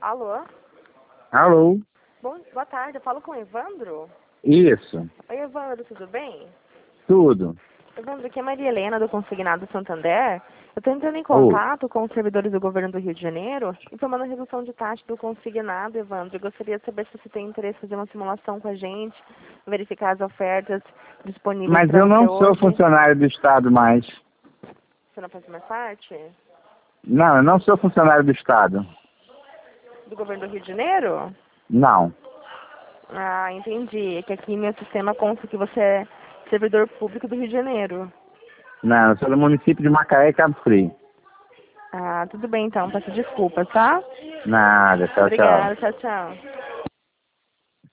Alô? Alô? Boa tarde, eu falo com o Evandro? Isso, Oi, Evandro, tudo bem? tudo. Evandro, aqui é Maria Helena, do Consignado Santander. Eu estou entrando em Ô, contato com os servidores do governo do Rio de Janeiro, informando a redução de taxa do consignado, Evandro. Eu gostaria de saber se você tem interesse em fazer uma simulação com a gente, verificar as ofertas disponíveis mas para eu você não sou hoje. funcionário do Estado mais. Você não faz mais parte Não, eu não sou funcionário do Estado. do governo do Rio de Janeiro? Não. Ah, entendi. É que aqui meu sistema consta que você é servidor público do Rio de Janeiro. Não, eu sou do município de Macaé, Cabo Frio. Ah, tudo bem então, peço desculpas, tá? Nada, tchau, tchau. Obrigada, tchau, tchau.